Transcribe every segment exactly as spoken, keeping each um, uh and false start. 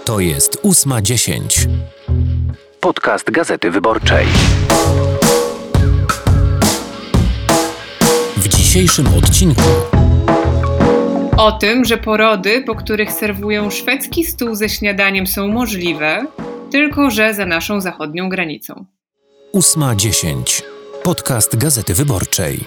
To jest ósma dziesięć. Podcast Gazety Wyborczej. W dzisiejszym odcinku o tym, że porody, po których serwują szwedzki stół ze śniadaniem, są możliwe, tylko że za naszą zachodnią granicą. ósma dziesięć. Podcast Gazety Wyborczej.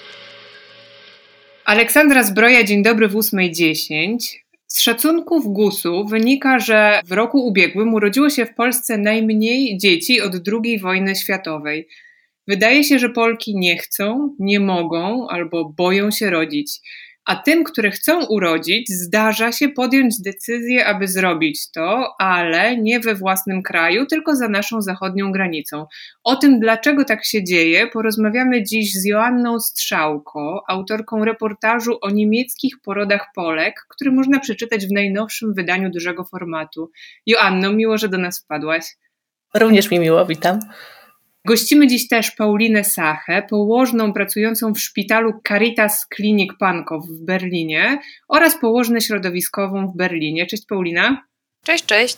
Aleksandra Zbroja, dzień dobry w ósmej dziesięć. Z szacunków gusu wynika, że w roku ubiegłym urodziło się w Polsce najmniej dzieci od drugiej wojny światowej. Wydaje się, że Polki nie chcą, nie mogą albo boją się rodzić. A tym, które chcą urodzić, zdarza się podjąć decyzję, aby zrobić to, ale nie we własnym kraju, tylko za naszą zachodnią granicą. O tym, dlaczego tak się dzieje, porozmawiamy dziś z Joanną Strzałko, autorką reportażu o niemieckich porodach Polek, który można przeczytać w najnowszym wydaniu dużego formatu. Joanno, miło, że do nas wpadłaś. Również mi miło, witam. Gościmy dziś też Paulinę Sachę, położną pracującą w szpitalu Caritas Klinik Pankow w Berlinie oraz położnę środowiskową w Berlinie. Cześć Paulina. Cześć, cześć.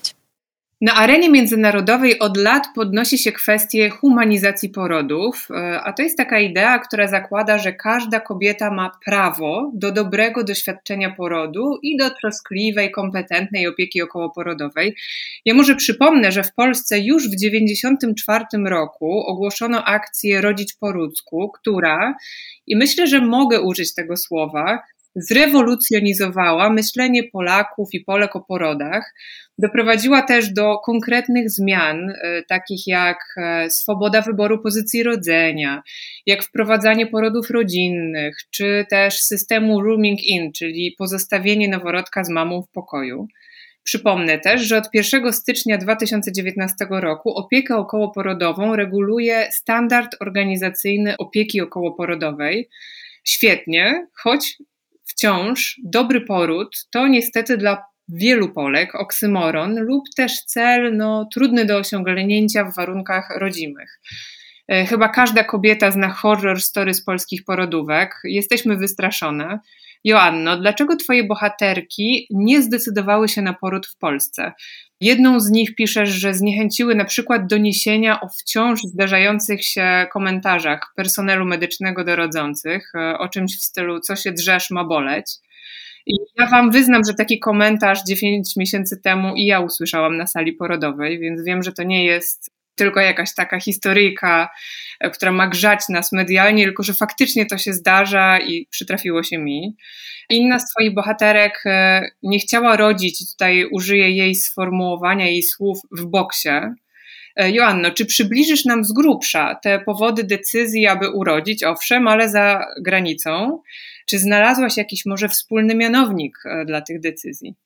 Na arenie międzynarodowej od lat podnosi się kwestię humanizacji porodów, a to jest taka idea, która zakłada, że każda kobieta ma prawo do dobrego doświadczenia porodu i do troskliwej, kompetentnej opieki okołoporodowej. Ja może przypomnę, że w Polsce już w dziewięćdziesiątym czwartym roku ogłoszono akcję Rodzić po ludzku, która, i myślę, że mogę użyć tego słowa, zrewolucjonizowała myślenie Polaków i Polek o porodach. Doprowadziła też do konkretnych zmian, takich jak swoboda wyboru pozycji rodzenia, jak wprowadzanie porodów rodzinnych, czy też systemu rooming in, czyli pozostawienie noworodka z mamą w pokoju. Przypomnę też, że od pierwszego stycznia dwa tysiące dziewiętnastego roku opiekę okołoporodową reguluje standard organizacyjny opieki okołoporodowej. Świetnie, choć wciąż dobry poród to niestety dla wielu Polek oksymoron lub też cel no, trudny do osiągnięcia w warunkach rodzimych. Chyba każda kobieta zna horror story z polskich porodówek. Jesteśmy wystraszone. Joanno, dlaczego twoje bohaterki nie zdecydowały się na poród w Polsce? Jedną z nich piszesz, że zniechęciły na przykład doniesienia o wciąż zdarzających się komentarzach personelu medycznego do rodzących, o czymś w stylu co się drzesz ma boleć. I ja wam wyznam, że taki komentarz dziewięć miesięcy temu i ja usłyszałam na sali porodowej, więc wiem, że to nie jest tylko jakaś taka historyjka, która ma grzać nas medialnie, tylko że faktycznie to się zdarza i przytrafiło się mi. Inna z twoich bohaterek nie chciała rodzić, tutaj użyję jej sformułowania, jej słów, w boksie. Joanno, czy przybliżysz nam z grubsza te powody decyzji, aby urodzić, owszem, ale za granicą? Czy znalazłaś jakiś może wspólny mianownik dla tych decyzji?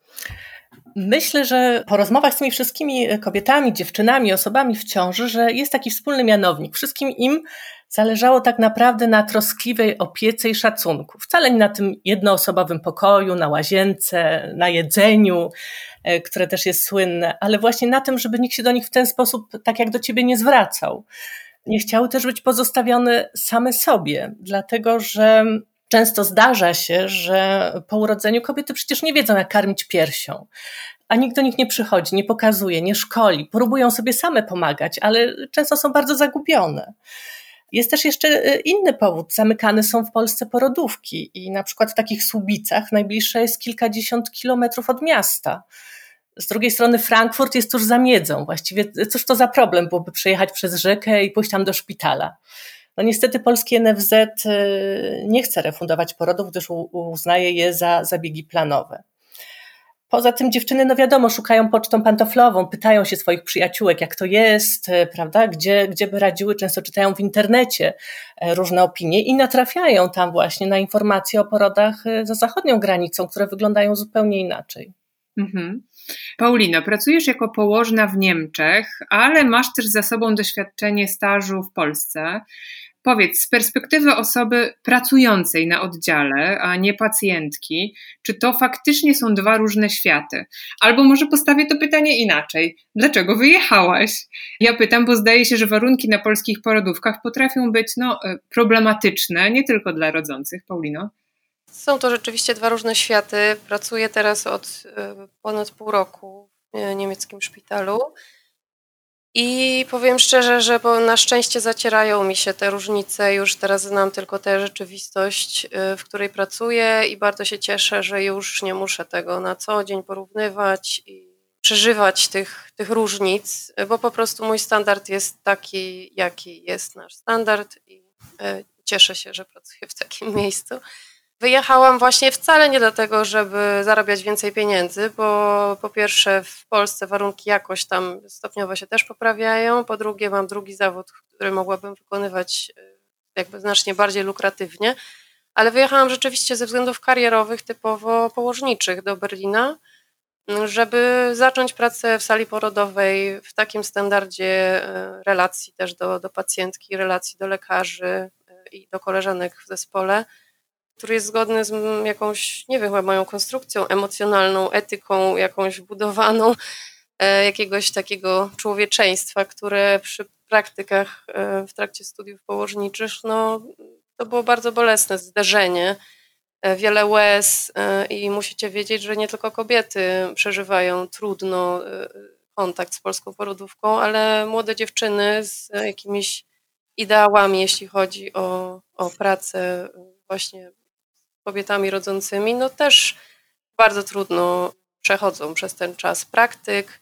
Myślę, że po rozmowach z tymi wszystkimi kobietami, dziewczynami, osobami w ciąży, że jest taki wspólny mianownik. Wszystkim im zależało tak naprawdę na troskliwej opiece i szacunku. Wcale nie na tym jednoosobowym pokoju, na łazience, na jedzeniu, które też jest słynne, ale właśnie na tym, żeby nikt się do nich w ten sposób tak jak do ciebie nie zwracał. Nie chciały też być pozostawione same sobie, dlatego że często zdarza się, że po urodzeniu kobiety przecież nie wiedzą, jak karmić piersią, a nikt do nich nie przychodzi, nie pokazuje, nie szkoli, próbują sobie same pomagać, ale często są bardzo zagubione. Jest też jeszcze inny powód. Zamykane są w Polsce porodówki i na przykład w takich Słubicach najbliższa jest kilkadziesiąt kilometrów od miasta. Z drugiej strony Frankfurt jest tuż za Miedzą. Właściwie cóż to za problem byłoby przejechać przez rzekę i pójść tam do szpitala. No niestety polski N F Z nie chce refundować porodów, gdyż uznaje je za zabiegi planowe. Poza tym dziewczyny, no wiadomo, szukają pocztą pantoflową, pytają się swoich przyjaciółek, jak to jest, prawda, gdzie, gdzie by radziły, często czytają w internecie różne opinie i natrafiają tam właśnie na informacje o porodach za zachodnią granicą, które wyglądają zupełnie inaczej. Mhm. Paulino, pracujesz jako położna w Niemczech, ale masz też za sobą doświadczenie stażu w Polsce. Powiedz, z perspektywy osoby pracującej na oddziale, a nie pacjentki, czy to faktycznie są dwa różne światy? Albo może postawię to pytanie inaczej. Dlaczego wyjechałaś? Ja pytam, bo zdaje się, że warunki na polskich porodówkach potrafią być no, problematyczne, nie tylko dla rodzących. Paulino? Są to rzeczywiście dwa różne światy. Pracuję teraz od ponad pół roku niemieckim szpitalu. I powiem szczerze, że bo na szczęście zacierają mi się te różnice. Już teraz znam tylko tę rzeczywistość, w której pracuję i bardzo się cieszę, że już nie muszę tego na co dzień porównywać i przeżywać tych, tych różnic, bo po prostu mój standard jest taki, jaki jest nasz standard i cieszę się, że pracuję w takim miejscu. Wyjechałam właśnie wcale nie dlatego, żeby zarabiać więcej pieniędzy, bo po pierwsze w Polsce warunki jakoś tam stopniowo się też poprawiają, po drugie mam drugi zawód, który mogłabym wykonywać jakby znacznie bardziej lukratywnie, ale wyjechałam rzeczywiście ze względów karierowych typowo położniczych do Berlina, żeby zacząć pracę w sali porodowej w takim standardzie relacji też do, do pacjentki, relacji do lekarzy i do koleżanek w zespole, który jest zgodny z jakąś, nie wiem, chyba moją konstrukcją emocjonalną, etyką jakąś budowaną, jakiegoś takiego człowieczeństwa, które przy praktykach w trakcie studiów położniczych, no to było bardzo bolesne zderzenie, wiele łez i musicie wiedzieć, że nie tylko kobiety przeżywają trudno kontakt z polską porodówką, ale młode dziewczyny z jakimiś ideałami, jeśli chodzi o, o pracę właśnie z kobietami rodzącymi, no też bardzo trudno przechodzą przez ten czas praktyk.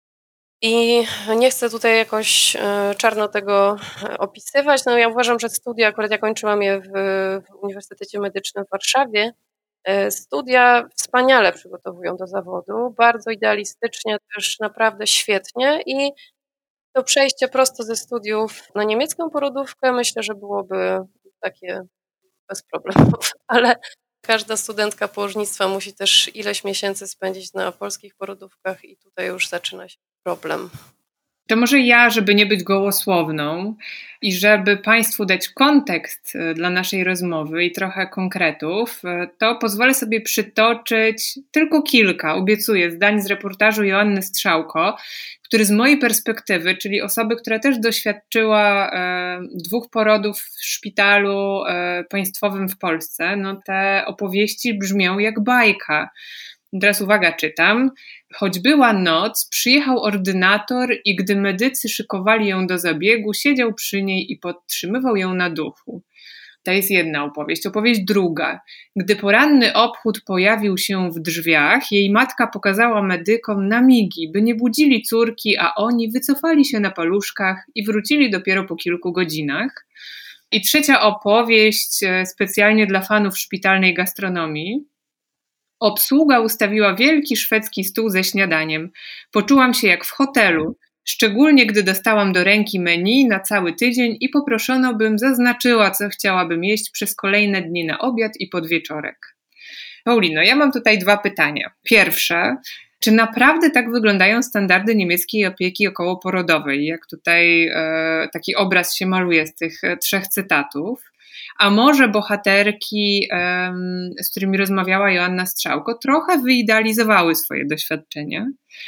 I nie chcę tutaj jakoś czarno tego opisywać. No ja uważam, że studia, akurat ja kończyłam je w, w Uniwersytecie Medycznym w Warszawie, studia wspaniale przygotowują do zawodu, bardzo idealistycznie, też naprawdę świetnie i to przejście prosto ze studiów na niemiecką porodówkę myślę, że byłoby takie bez problemów, ale każda studentka położnictwa musi też ileś miesięcy spędzić na polskich porodówkach i tutaj już zaczyna się problem. To może ja, żeby nie być gołosłowną i żeby Państwu dać kontekst dla naszej rozmowy i trochę konkretów, to pozwolę sobie przytoczyć tylko kilka, obiecuję, zdań z reportażu Joanny Strzałko, który z mojej perspektywy, czyli osoby, która też doświadczyła e, dwóch porodów w szpitalu e, państwowym w Polsce, no te opowieści brzmią jak bajka. Teraz uwaga, czytam. Choć była noc, przyjechał ordynator i gdy medycy szykowali ją do zabiegu, siedział przy niej i podtrzymywał ją na duchu. To jest jedna opowieść. Opowieść druga. Gdy poranny obchód pojawił się w drzwiach, jej matka pokazała medykom na migi, by nie budzili córki, a oni wycofali się na paluszkach i wrócili dopiero po kilku godzinach. I trzecia opowieść, specjalnie dla fanów szpitalnej gastronomii. Obsługa ustawiła wielki szwedzki stół ze śniadaniem. Poczułam się jak w hotelu, szczególnie gdy dostałam do ręki menu na cały tydzień i poproszono, bym zaznaczyła, co chciałabym jeść przez kolejne dni na obiad i podwieczorek. Paulino, ja mam tutaj dwa pytania. Pierwsze, czy naprawdę tak wyglądają standardy niemieckiej opieki okołoporodowej, jak tutaj e, taki obraz się maluje z tych e, trzech cytatów? A może bohaterki, z którymi rozmawiała Joanna Strzałko, trochę wyidealizowały swoje doświadczenia?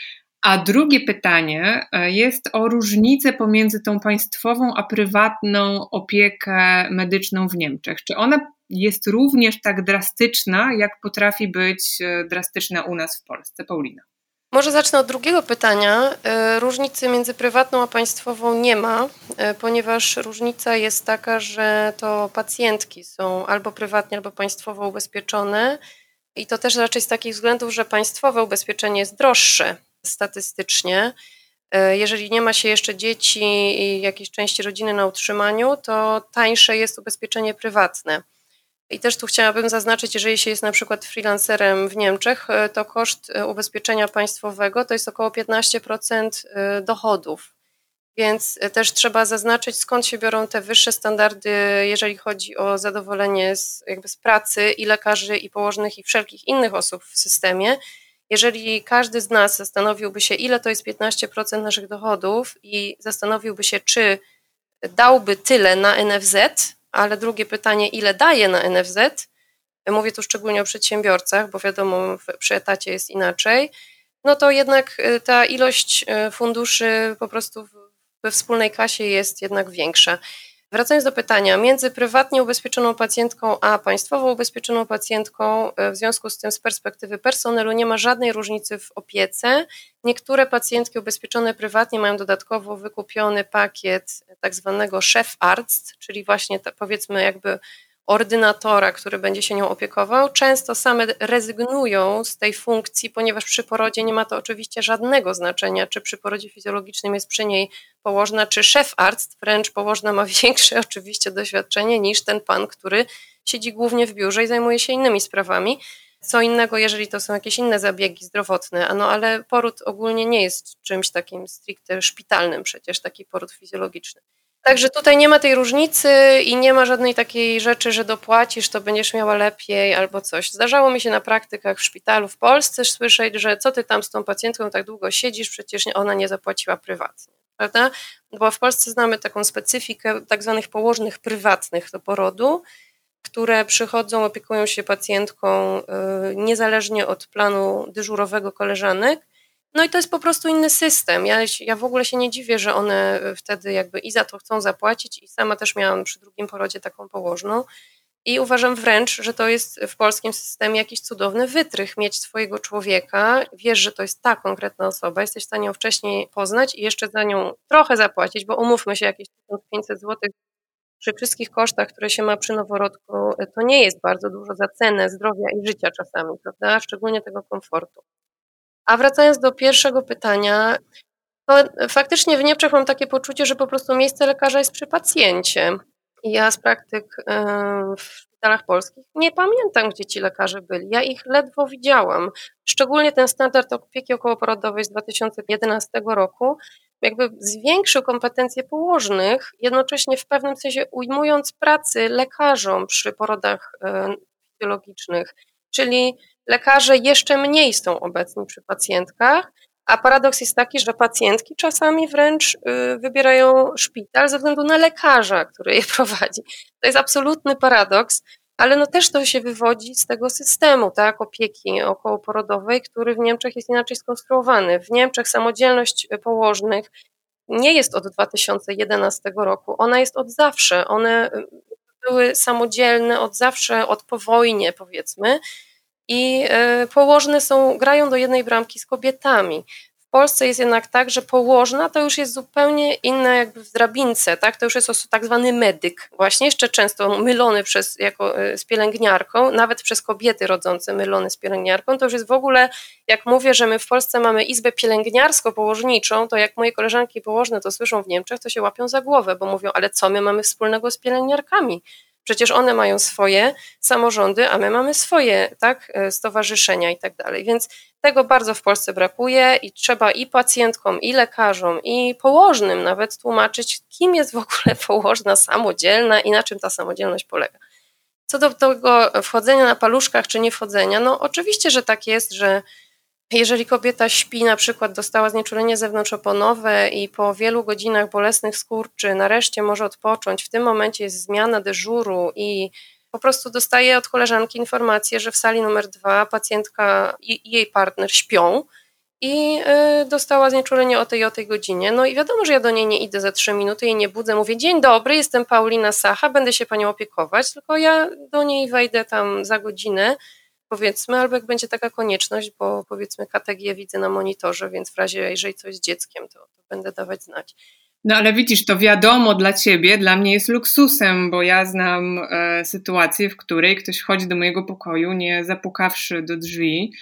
A drugie pytanie jest o różnicę pomiędzy tą państwową a prywatną opiekę medyczną w Niemczech. Czy ona jest również tak drastyczna, jak potrafi być drastyczna u nas w Polsce? Paulina. Może zacznę od drugiego pytania. Różnicy między prywatną a państwową nie ma, ponieważ różnica jest taka, że to pacjentki są albo prywatnie, albo państwowo ubezpieczone i to też raczej z takich względów, że państwowe ubezpieczenie jest droższe statystycznie. Jeżeli nie ma się jeszcze dzieci i jakiejś części rodziny na utrzymaniu, to tańsze jest ubezpieczenie prywatne. I też tu chciałabym zaznaczyć, jeżeli się jest na przykład freelancerem w Niemczech, to koszt ubezpieczenia państwowego to jest około piętnaście procent dochodów. Więc też trzeba zaznaczyć, skąd się biorą te wyższe standardy, jeżeli chodzi o zadowolenie z, jakby z pracy i lekarzy, i położnych, i wszelkich innych osób w systemie. Jeżeli każdy z nas zastanowiłby się, ile to jest piętnaście procent naszych dochodów i zastanowiłby się, czy dałby tyle na N F Z, ale drugie pytanie, ile daje na N F Z, mówię tu szczególnie o przedsiębiorcach, bo wiadomo, przy etacie jest inaczej, no to jednak ta ilość funduszy po prostu we wspólnej kasie jest jednak większa. Wracając do pytania, między prywatnie ubezpieczoną pacjentką a państwowo ubezpieczoną pacjentką, w związku z tym z perspektywy personelu nie ma żadnej różnicy w opiece. Niektóre pacjentki ubezpieczone prywatnie mają dodatkowo wykupiony pakiet tak zwanego Chefarzt, czyli właśnie ta, powiedzmy jakby ordynatora, który będzie się nią opiekował. Często same rezygnują z tej funkcji, ponieważ przy porodzie nie ma to oczywiście żadnego znaczenia, czy przy porodzie fizjologicznym jest przy niej położna, czy Chefarzt, wręcz położna ma większe oczywiście doświadczenie niż ten pan, który siedzi głównie w biurze i zajmuje się innymi sprawami. Co innego, jeżeli to są jakieś inne zabiegi zdrowotne, no ale poród ogólnie nie jest czymś takim stricte szpitalnym przecież, taki poród fizjologiczny. Także tutaj nie ma tej różnicy i nie ma żadnej takiej rzeczy, że dopłacisz, to będziesz miała lepiej albo coś. Zdarzało mi się na praktykach w szpitalu w Polsce słyszeć, że co ty tam z tą pacjentką tak długo siedzisz, przecież ona nie zapłaciła prywatnie, prawda? Bo w Polsce znamy taką specyfikę tak zwanych położnych prywatnych do porodu, które przychodzą, opiekują się pacjentką niezależnie od planu dyżurowego koleżanek. No i to jest po prostu inny system. Ja, ja w ogóle się nie dziwię, że one wtedy jakby i za to chcą zapłacić i sama też miałam przy drugim porodzie taką położną i uważam wręcz, że to jest w polskim systemie jakiś cudowny wytrych, mieć swojego człowieka, wiesz, że to jest ta konkretna osoba, jesteś w stanie ją wcześniej poznać i jeszcze za nią trochę zapłacić, bo umówmy się, jakieś tysiąc pięćset złotych przy wszystkich kosztach, które się ma przy noworodku, to nie jest bardzo dużo za cenę zdrowia i życia czasami, prawda? Szczególnie tego komfortu. A wracając do pierwszego pytania, to faktycznie w Niemczech mam takie poczucie, że po prostu miejsce lekarza jest przy pacjencie. I ja z praktyk w szpitalach polskich nie pamiętam, gdzie ci lekarze byli. Ja ich ledwo widziałam. Szczególnie ten standard opieki okołoporodowej z dwa tysiące jedenastego roku jakby zwiększył kompetencje położnych, jednocześnie w pewnym sensie ujmując pracy lekarzom przy porodach fizjologicznych, czyli lekarze jeszcze mniej są obecni przy pacjentkach, a paradoks jest taki, że pacjentki czasami wręcz wybierają szpital ze względu na lekarza, który je prowadzi. To jest absolutny paradoks, ale no też to się wywodzi z tego systemu, tak, opieki okołoporodowej, który w Niemczech jest inaczej skonstruowany. W Niemczech samodzielność położnych nie jest od dwa tysiące jedenastego roku, ona jest od zawsze. One były samodzielne od zawsze, od po wojnie powiedzmy. I położne są, grają do jednej bramki z kobietami. W Polsce jest jednak tak, że położna to już jest zupełnie inna jakby w drabince, tak? To już jest tak zwany medyk, właśnie jeszcze często mylony przez, jako, z pielęgniarką, nawet przez kobiety rodzące mylony z pielęgniarką, to już jest w ogóle, jak mówię, że my w Polsce mamy izbę pielęgniarsko-położniczą, to jak moje koleżanki położne to słyszą w Niemczech, to się łapią za głowę, bo mówią, ale co my mamy wspólnego z pielęgniarkami? Przecież one mają swoje samorządy, a my mamy swoje, tak, stowarzyszenia i tak dalej. Więc tego bardzo w Polsce brakuje i trzeba i pacjentkom, i lekarzom, i położnym nawet tłumaczyć, kim jest w ogóle położna samodzielna i na czym ta samodzielność polega. Co do tego wchodzenia na paluszkach czy nie wchodzenia, no oczywiście, że tak jest, że jeżeli kobieta śpi, na przykład dostała znieczulenie zewnątrzoponowe i po wielu godzinach bolesnych skurczy nareszcie może odpocząć, w tym momencie jest zmiana dyżuru i po prostu dostaje od koleżanki informację, że w sali numer dwa pacjentka i jej partner śpią i dostała znieczulenie o tej i o tej godzinie. No i wiadomo, że ja do niej nie idę za trzy minuty, jej nie budzę, mówię: dzień dobry, jestem Paulina Sacha, będę się panią opiekować, tylko ja do niej wejdę tam za godzinę, powiedzmy, albo jak będzie taka konieczność, bo powiedzmy K T G widzę na monitorze, więc w razie, jeżeli coś z dzieckiem, to, to będę dawać znać. No ale widzisz, to wiadomo dla ciebie, dla mnie jest luksusem, bo ja znam e, sytuację, w której ktoś wchodzi do mojego pokoju, nie zapukawszy do drzwi,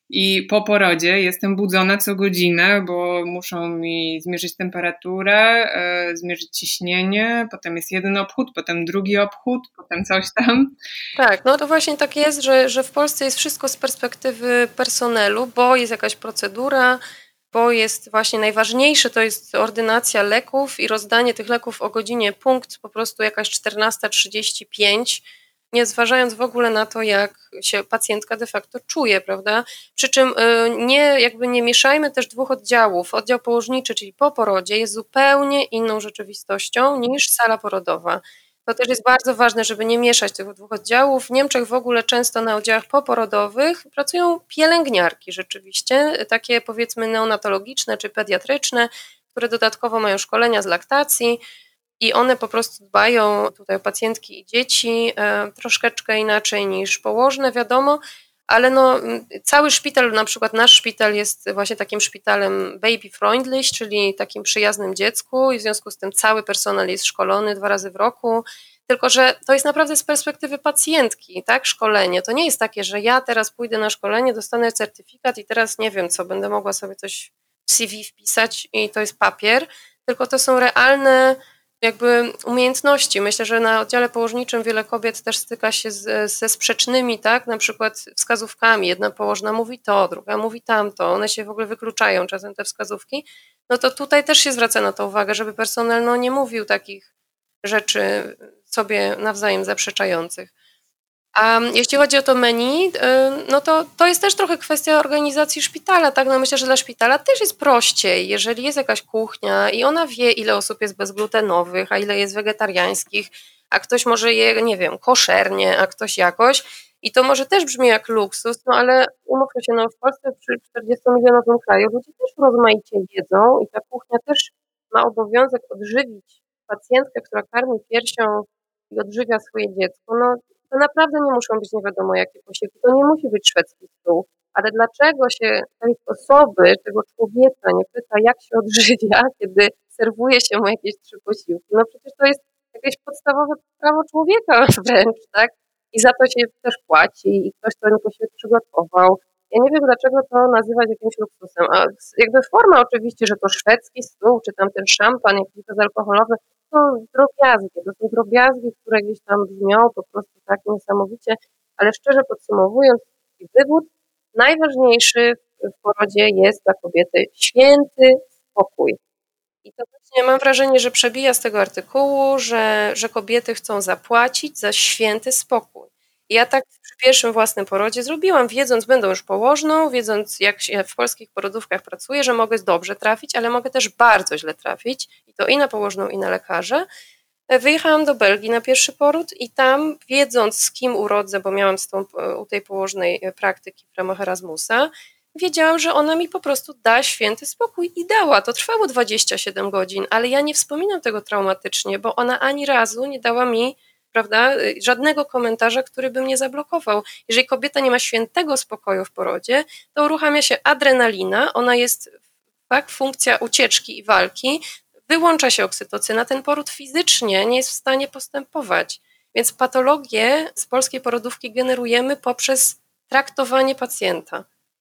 i po porodzie jestem budzona co godzinę, bo muszą mi zmierzyć temperaturę, e, zmierzyć ciśnienie, potem jest jeden obchód, potem drugi obchód, potem coś tam. Tak, no to właśnie tak jest, że, że w Polsce jest wszystko z perspektywy personelu, bo jest jakaś procedura, bo jest właśnie najważniejsze, to jest ordynacja leków i rozdanie tych leków o godzinie punkt, po prostu jakaś czternasta trzydzieści pięć, nie zważając w ogóle na to, jak się pacjentka de facto czuje, prawda? Przy czym nie, jakby nie mieszajmy też dwóch oddziałów. Oddział położniczy, czyli po porodzie, jest zupełnie inną rzeczywistością niż sala porodowa. To też jest bardzo ważne, żeby nie mieszać tych dwóch oddziałów. W Niemczech w ogóle często na oddziałach poporodowych pracują pielęgniarki rzeczywiście, takie powiedzmy neonatologiczne czy pediatryczne, które dodatkowo mają szkolenia z laktacji. i one po prostu dbają tutaj o pacjentki i dzieci e, troszeczkę inaczej niż położne, wiadomo, ale no, cały szpital, na przykład nasz szpital jest właśnie takim szpitalem baby friendly, czyli takim przyjaznym dziecku i w związku z tym cały personel jest szkolony dwa razy w roku, tylko że to jest naprawdę z perspektywy pacjentki, tak, szkolenie. To nie jest takie, że ja teraz pójdę na szkolenie, dostanę certyfikat i teraz nie wiem co, będę mogła sobie coś w C V wpisać i to jest papier, tylko to są realne jakby umiejętności. Myślę, że na oddziale położniczym wiele kobiet też styka się z, ze sprzecznymi, tak, na przykład wskazówkami. Jedna położna mówi to, druga mówi tamto, one się w ogóle wykluczają czasem te wskazówki. No to tutaj też się zwraca na to uwagę, żeby personel no, nie mówił takich rzeczy sobie nawzajem zaprzeczających. A jeśli chodzi o to menu, no to to jest też trochę kwestia organizacji szpitala, tak? No myślę, że dla szpitala też jest prościej, jeżeli jest jakaś kuchnia i ona wie, ile osób jest bezglutenowych, a ile jest wegetariańskich, a ktoś może je, nie wiem, koszernie, a ktoś jakoś. I to może też brzmi jak luksus, no ale umówmy się, no w Polsce przy czterdziestomilionowym kraju ludzie też rozmaicie jedzą i ta kuchnia też ma obowiązek odżywić pacjentkę, która karmi piersią i odżywia swoje dziecko. No to naprawdę nie muszą być nie wiadomo jakie posiłki, to nie musi być szwedzki stół, ale dlaczego się tej osoby, tego człowieka nie pyta, jak się odżywia, kiedy serwuje się mu jakieś trzy posiłki? No przecież to jest jakieś podstawowe prawo człowieka wręcz, tak? I za to się też płaci i ktoś ten posiłek przygotował. Ja nie wiem, dlaczego to nazywać jakimś luksusem, a jakby forma oczywiście, że to szwedzki stół, czy tam ten szampan jakiś bezalkoholowy, to drobiazgi, to są drobiazgi, które gdzieś tam brzmią po prostu tak niesamowicie, ale szczerze podsumowując wywód, najważniejszy w porodzie jest dla kobiety święty spokój. I to właśnie mam wrażenie, że przebija z tego artykułu, że, że kobiety chcą zapłacić za święty spokój. I ja tak przy pierwszym własnym porodzie zrobiłam, wiedząc, będą już położną, wiedząc jak się w polskich porodówkach pracuję, że mogę dobrze trafić, ale mogę też bardzo źle trafić i to i na położną, i na lekarza. Wyjechałam do Belgii na pierwszy poród i tam, wiedząc z kim urodzę, bo miałam z tą, u tej położnej praktyki w ramach Erasmusa, wiedziałam, że ona mi po prostu da święty spokój i dała. To trwało dwadzieścia siedem godzin, ale ja nie wspominam tego traumatycznie, bo ona ani razu nie dała mi, prawda, żadnego komentarza, który by mnie zablokował. Jeżeli kobieta nie ma świętego spokoju w porodzie, to uruchamia się adrenalina, ona jest, tak, funkcja ucieczki i walki, wyłącza się oksytocyna, ten poród fizycznie nie jest w stanie postępować. Więc patologię z polskiej porodówki generujemy poprzez traktowanie pacjenta.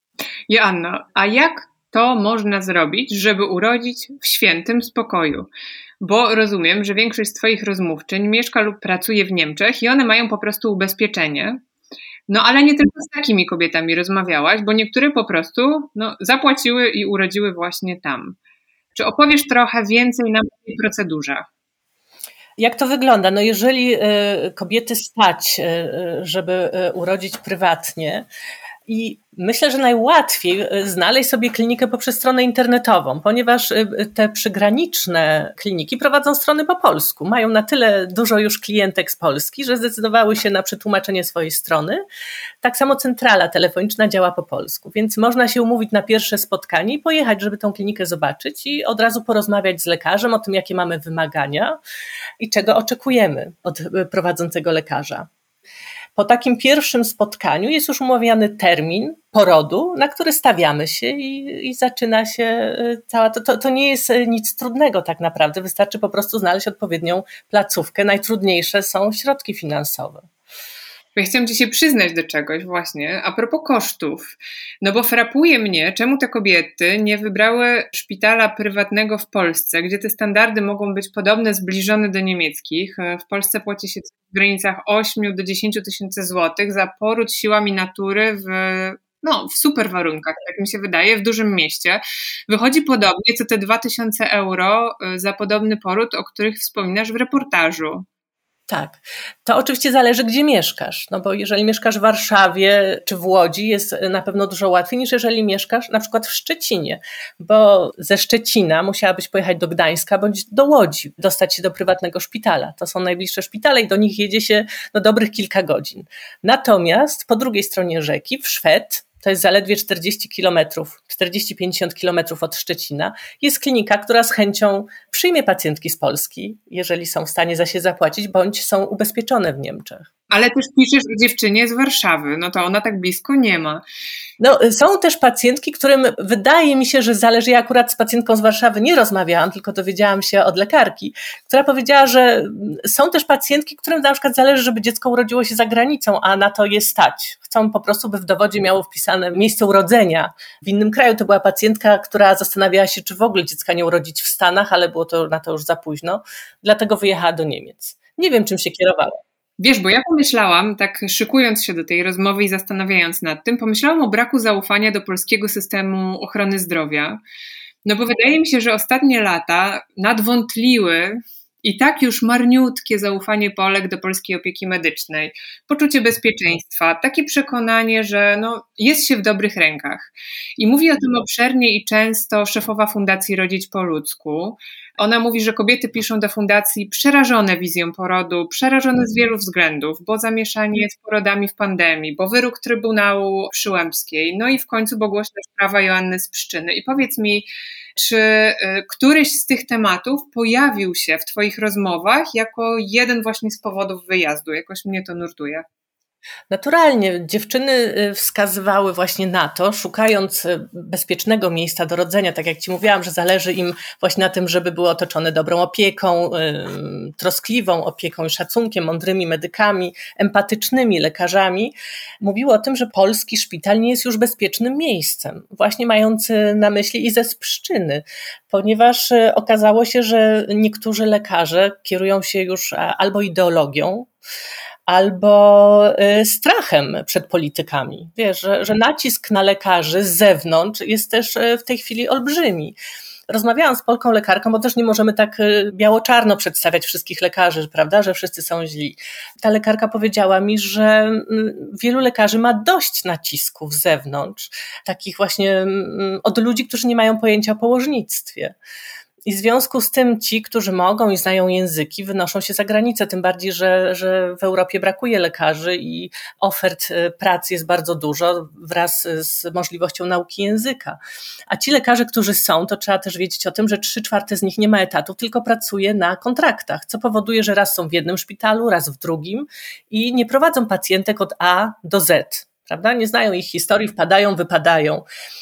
Joanno, a jak to można zrobić, żeby urodzić w świętym spokoju? Bo rozumiem, że większość z Twoich rozmówczyń mieszka lub pracuje w Niemczech i one mają po prostu ubezpieczenie. No ale nie tylko z takimi kobietami rozmawiałaś, bo niektóre po prostu no, zapłaciły i urodziły właśnie tam. Czy opowiesz trochę więcej nam o tej procedurze? Jak to wygląda? No jeżeli kobiety stać, żeby urodzić prywatnie, i myślę, że najłatwiej znaleźć sobie klinikę poprzez stronę internetową, ponieważ te przygraniczne kliniki prowadzą strony po polsku. Mają na tyle dużo już klientek z Polski, że zdecydowały się na przetłumaczenie swojej strony. Tak samo centrala telefoniczna działa po polsku, więc można się umówić na pierwsze spotkanie i pojechać, żeby tą klinikę zobaczyć i od razu porozmawiać z lekarzem o tym, jakie mamy wymagania i czego oczekujemy od prowadzącego lekarza. Po takim pierwszym spotkaniu jest już umawiany termin porodu, na który stawiamy się i, i zaczyna się cała... To, to, to nie jest nic trudnego tak naprawdę, wystarczy po prostu znaleźć odpowiednią placówkę. Najtrudniejsze są środki finansowe. Ja chciałam Ci się przyznać do czegoś właśnie, a propos kosztów, no bo frapuje mnie, czemu te kobiety nie wybrały szpitala prywatnego w Polsce, gdzie te standardy mogą być podobne, zbliżone do niemieckich. W Polsce płaci się w granicach osiem do dziesięciu tysięcy złotych za poród siłami natury w, no, w super warunkach, tak mi się wydaje, w dużym mieście. Wychodzi podobnie co te dwa tysiące euro za podobny poród, o których wspominasz w reportażu. Tak, to oczywiście zależy, gdzie mieszkasz, no bo jeżeli mieszkasz w Warszawie czy w Łodzi, jest na pewno dużo łatwiej niż jeżeli mieszkasz na przykład w Szczecinie, bo ze Szczecina musiałabyś pojechać do Gdańska bądź do Łodzi, dostać się do prywatnego szpitala. To są najbliższe szpitale i do nich jedzie się no dobrych kilka godzin. Natomiast po drugiej stronie rzeki, w Szwed, to jest zaledwie czterdzieści kilometrów, czterdzieści pięćdziesiąt kilometrów od Szczecina, jest klinika, która z chęcią przyjmie pacjentki z Polski, jeżeli są w stanie za się zapłacić, bądź są ubezpieczone w Niemczech. Ale też piszesz o dziewczynie z Warszawy, no to ona tak blisko nie ma. No, są też pacjentki, którym wydaje mi się, że zależy, ja akurat z pacjentką z Warszawy nie rozmawiałam, tylko dowiedziałam się od lekarki, która powiedziała, że są też pacjentki, którym na przykład zależy, żeby dziecko urodziło się za granicą, a na to je stać. Chcą po prostu, by w dowodzie miało wpisane miejsce urodzenia w innym kraju. To była pacjentka, która zastanawiała się, czy w ogóle dziecka nie urodzić w Stanach, ale było to na to już za późno, dlatego wyjechała do Niemiec. Nie wiem, czym się kierowała. Wiesz, bo ja pomyślałam, tak szykując się do tej rozmowy i zastanawiając nad tym, pomyślałam o braku zaufania do polskiego systemu ochrony zdrowia. No bo wydaje mi się, że ostatnie lata nadwątliły i tak już marniutkie zaufanie Polek do polskiej opieki medycznej, poczucie bezpieczeństwa, takie przekonanie, że no, jest się w dobrych rękach. I mówi o tym obszernie i często szefowa Fundacji Rodzić po ludzku. Ona mówi, że kobiety piszą do fundacji przerażone wizją porodu, przerażone z wielu względów, bo zamieszanie z porodami w pandemii, bo wyrok Trybunału Przyłębskiej, no i w końcu bo głośność prawa Joanny z Pszczyny. I powiedz mi, czy któryś z tych tematów pojawił się w Twoich rozmowach jako jeden właśnie z powodów wyjazdu? Jakoś mnie to nurtuje. Naturalnie dziewczyny wskazywały właśnie na to, szukając bezpiecznego miejsca do rodzenia, tak jak Ci mówiłam, że zależy im właśnie na tym, żeby były otoczone dobrą opieką, troskliwą opieką i szacunkiem, mądrymi medykami, empatycznymi lekarzami. Mówiły o tym, że polski szpital nie jest już bezpiecznym miejscem, właśnie mając na myśli i ze Pszczyny, ponieważ okazało się, że niektórzy lekarze kierują się już albo ideologią, albo strachem przed politykami. Wiesz, że, że nacisk na lekarzy z zewnątrz jest też w tej chwili olbrzymi. Rozmawiałam z Polką lekarką, bo też nie możemy tak biało-czarno przedstawiać wszystkich lekarzy, prawda, że wszyscy są źli. Ta lekarka powiedziała mi, że wielu lekarzy ma dość nacisków z zewnątrz, takich właśnie od ludzi, którzy nie mają pojęcia o położnictwie. I w związku z tym ci, którzy mogą i znają języki, wynoszą się za granicę, tym bardziej, że, że w Europie brakuje lekarzy i ofert pracy jest bardzo dużo wraz z możliwością nauki języka. A ci lekarze, którzy są, to trzeba też wiedzieć o tym, że trzy czwarte z nich nie ma etatu, tylko pracuje na kontraktach, co powoduje, że raz są w jednym szpitalu, raz w drugim i nie prowadzą pacjentek od A do Z, prawda? Nie znają ich historii, wpadają, wypadają.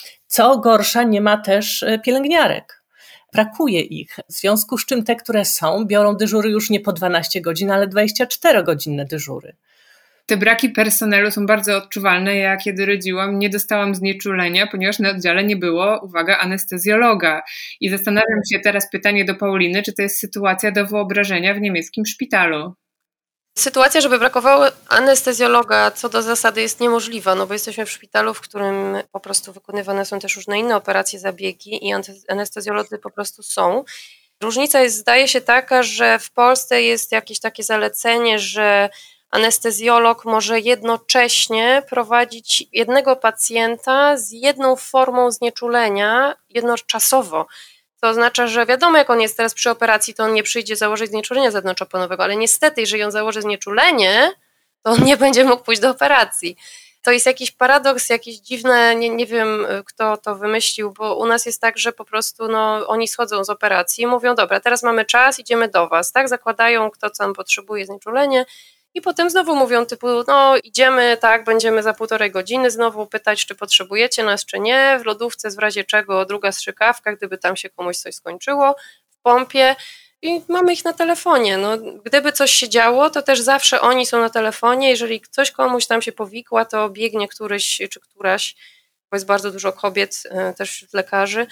Co gorsza, nie ma też pielęgniarek. Brakuje ich, w związku z czym te, które są, biorą dyżury już nie po dwanaście godzin, ale dwadzieścia cztery godzinne dyżury. Te braki personelu są bardzo odczuwalne. Ja kiedy rodziłam, nie dostałam znieczulenia, ponieważ na oddziale nie było, uwaga, anestezjologa. I zastanawiam się teraz, pytanie do Pauliny, czy to jest sytuacja do wyobrażenia w niemieckim szpitalu? Sytuacja, żeby brakowało anestezjologa, co do zasady jest niemożliwa, no bo jesteśmy w szpitalu, w którym po prostu wykonywane są też różne inne operacje, zabiegi i anestezjolodzy po prostu są. Różnica jest, zdaje się, taka, że w Polsce jest jakieś takie zalecenie, że anestezjolog może jednocześnie prowadzić jednego pacjenta z jedną formą znieczulenia jednoczasowo. To oznacza, że wiadomo, jak on jest teraz przy operacji, to on nie przyjdzie założyć znieczulenia zewnątrzoponowego, ale niestety, jeżeli on założy znieczulenie, to on nie będzie mógł pójść do operacji. To jest jakiś paradoks, jakieś dziwne, nie, nie wiem, kto to wymyślił, bo u nas jest tak, że po prostu no, oni schodzą z operacji i mówią, dobra, teraz mamy czas, idziemy do was, tak? Zakładają, kto co tam potrzebuje znieczulenie i potem znowu mówią typu, no idziemy, tak, będziemy za półtorej godziny znowu pytać, czy potrzebujecie nas, czy nie, w lodówce w razie czego druga strzykawka, gdyby tam się komuś coś skończyło, w pompie i mamy ich na telefonie. No, gdyby coś się działo, to też zawsze oni są na telefonie, jeżeli coś komuś tam się powikła, to biegnie któryś czy któraś, bo jest bardzo dużo kobiet też wśród lekarzy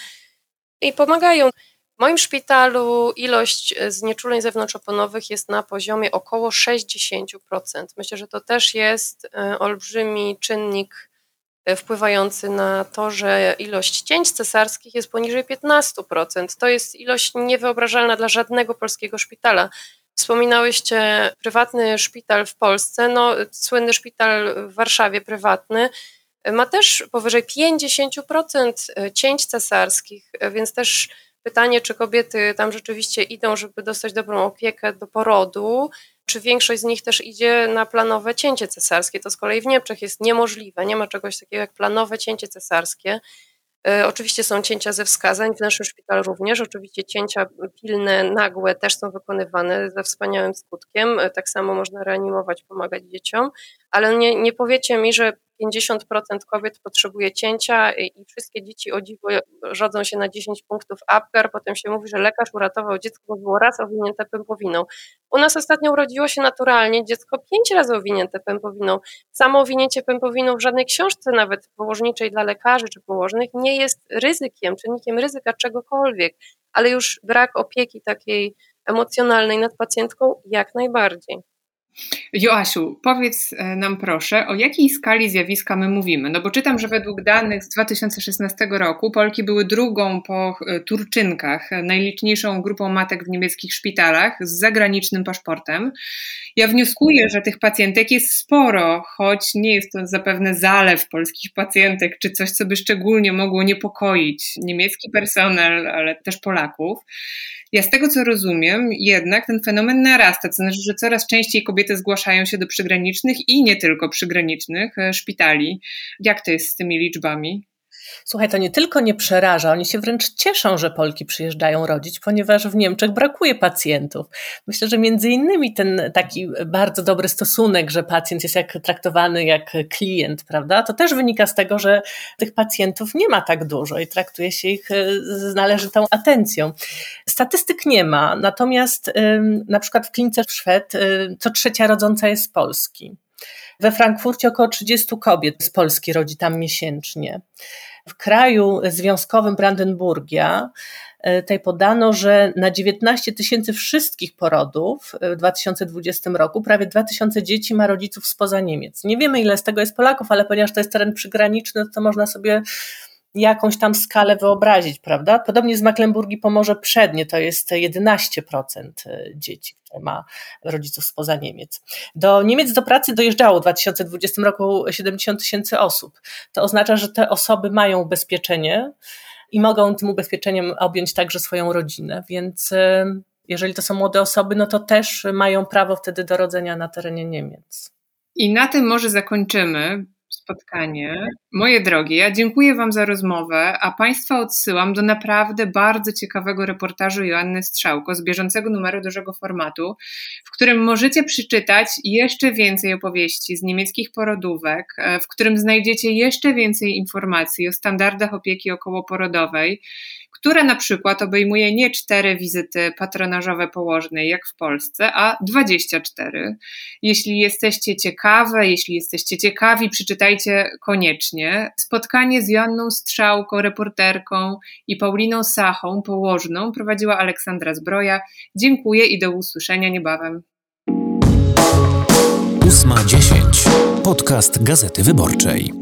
i pomagają. W moim szpitalu ilość znieczuleń zewnątrzoponowych jest na poziomie około sześćdziesiąt procent. Myślę, że to też jest olbrzymi czynnik wpływający na to, że ilość cięć cesarskich jest poniżej piętnaście procent. To jest ilość niewyobrażalna dla żadnego polskiego szpitala. Wspominałyście prywatny szpital w Polsce, no słynny szpital w Warszawie prywatny ma też powyżej pięćdziesiąt procent cięć cesarskich, więc też pytanie, czy kobiety tam rzeczywiście idą, żeby dostać dobrą opiekę do porodu, czy większość z nich też idzie na planowe cięcie cesarskie. To z kolei w Niemczech jest niemożliwe, nie ma czegoś takiego jak planowe cięcie cesarskie. Oczywiście są cięcia ze wskazań, w naszym szpitalu również, oczywiście cięcia pilne, nagłe też są wykonywane ze wspaniałym skutkiem, tak samo można reanimować, pomagać dzieciom, ale nie, nie powiecie mi, że pięćdziesiąt procent kobiet potrzebuje cięcia i wszystkie dzieci o dziwo rodzą się na dziesięć punktów Apgar, potem się mówi, że lekarz uratował dziecko, bo było raz owinięte pępowiną. U nas ostatnio urodziło się naturalnie dziecko pięć razy owinięte pępowiną. Samo owinięcie pępowiną w żadnej książce nawet położniczej dla lekarzy czy położnych nie jest ryzykiem, czynnikiem ryzyka czegokolwiek, ale już brak opieki takiej emocjonalnej nad pacjentką jak najbardziej. Joasiu, powiedz nam proszę, o jakiej skali zjawiska my mówimy? No bo czytam, że według danych z dwa tysiące szesnastego roku Polki były drugą po Turczynkach, najliczniejszą grupą matek w niemieckich szpitalach z zagranicznym paszportem. Ja wnioskuję, że tych pacjentek jest sporo, choć nie jest to zapewne zalew polskich pacjentek, czy coś, co by szczególnie mogło niepokoić niemiecki personel, ale też Polaków. Ja z tego, co rozumiem, jednak ten fenomen narasta, to znaczy, że coraz częściej kobiety zgłaszają się do przygranicznych i nie tylko przygranicznych szpitali. Jak to jest z tymi liczbami? Słuchaj, to nie tylko nie przeraża, oni się wręcz cieszą, że Polki przyjeżdżają rodzić, ponieważ w Niemczech brakuje pacjentów. Myślę, że między innymi ten taki bardzo dobry stosunek, że pacjent jest jak traktowany jak klient, prawda? To też wynika z tego, że tych pacjentów nie ma tak dużo i traktuje się ich z należytą atencją. Statystyk nie ma, natomiast na przykład w klinice w Szwed co trzecia rodząca jest z Polski. We Frankfurcie około trzydzieści kobiet z Polski rodzi tam miesięcznie. W kraju związkowym Brandenburgia tej podano, że na dziewiętnaście tysięcy wszystkich porodów w dwa tysiące dwudziestym roku prawie dwa tysiące dzieci ma rodziców spoza Niemiec. Nie wiemy, ile z tego jest Polaków, ale ponieważ to jest teren przygraniczny, to można sobie jakąś tam skalę wyobrazić, prawda? Podobnie z Mecklenburgii Pomorze Przednie, to jest jedenaście procent dzieci, które ma rodziców spoza Niemiec. Do Niemiec do pracy dojeżdżało w dwa tysiące dwudziestym roku siedemdziesiąt tysięcy osób. To oznacza, że te osoby mają ubezpieczenie i mogą tym ubezpieczeniem objąć także swoją rodzinę, więc jeżeli to są młode osoby, no to też mają prawo wtedy do rodzenia na terenie Niemiec. I na tym może zakończymy spotkanie. Moje drogie, ja dziękuję Wam za rozmowę, a Państwa odsyłam do naprawdę bardzo ciekawego reportażu Joanny Strzałko z bieżącego numeru Dużego Formatu, w którym możecie przeczytać jeszcze więcej opowieści z niemieckich porodówek, w którym znajdziecie jeszcze więcej informacji o standardach opieki okołoporodowej, która na przykład obejmuje nie cztery wizyty patronażowe położnej jak w Polsce, a dwadzieścia cztery. Jeśli jesteście ciekawe, jeśli jesteście ciekawi, przeczytajcie koniecznie. Spotkanie z Joanną Strzałką, reporterką i Pauliną Sachą, położną, prowadziła Aleksandra Zbroja. Dziękuję i do usłyszenia niebawem. ósma dziesięć. Podcast Gazety Wyborczej.